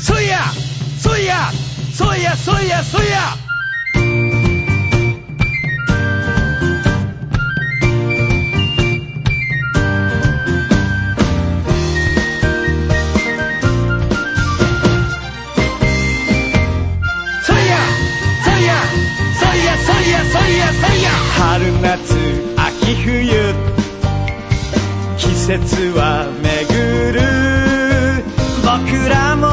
そいやそいやそいやそいやそいや。春夏秋冬季節は巡る僕らも